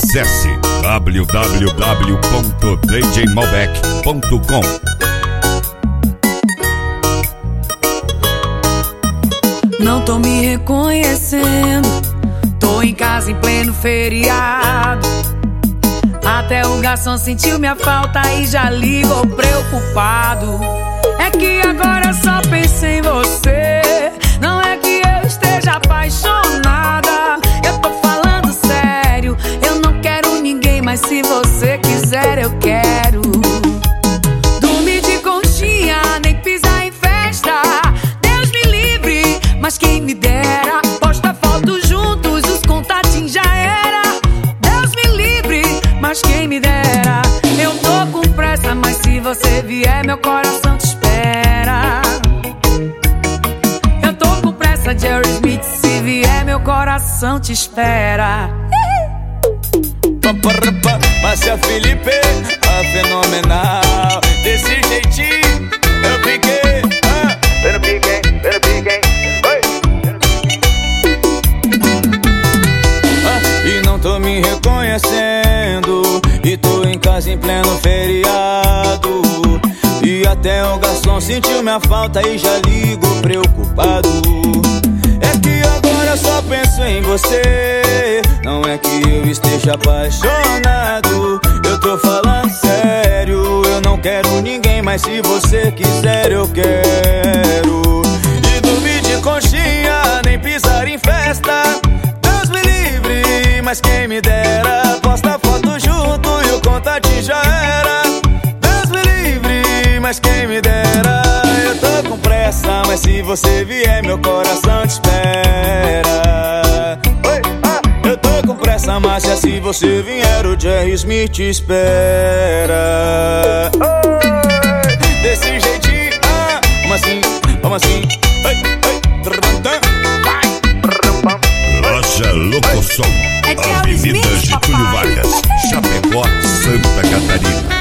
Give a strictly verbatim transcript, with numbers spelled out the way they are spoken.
Acesse w w w ponto d j malbec ponto com. Não tô me reconhecendo, tô em casa em pleno feriado. Até o garçom sentiu minha falta e já ligou preocupado. É que agora eu só penso em você, não é que eu esteja apaixonada. Eu tô falando sério, eu não quero ninguém, mas se você quiser eu quero. Dormir de conchinha, nem pisar em festa, Deus me livre, mas quem me dera. Posta foto juntos, os contatinhos já era. Deus me livre, mas quem me dera. Eu tô com pressa, mas se você vier meu coração te espera. Eu tô com pressa, Jerry Smith, se vier meu coração te espera. Márcia Felipe, a fenomenal. Desse jeitinho eu piquei, ah. Eu piquei, eu piquei, oi. Ah, e não tô me reconhecendo, e tô em casa em pleno feriado. E até o garçom sentiu minha falta e já ligou preocupado. É que agora eu só penso em você, não é que eu esteja apaixonado. Eu tô falando sério, eu não quero ninguém, mas se você quiser eu quero. E dormir de conchinha, nem pisar em festa, Deus me livre, mas quem me dera. Posta foto junto e o contatinho já era. Deus me livre, mas quem me dera. Eu tô com pressa, mas se você vier meu coração te espera. Oi, ah, eu tô com pressa, Márcia, se você vier o Jerry Smith te espera. Oi, desse jeitinho, ah, vamos assim, vamos assim. Oi, oi, Rocha Locosom, Avenida Getúlio Vargas, Chapecó, Santa Catarina.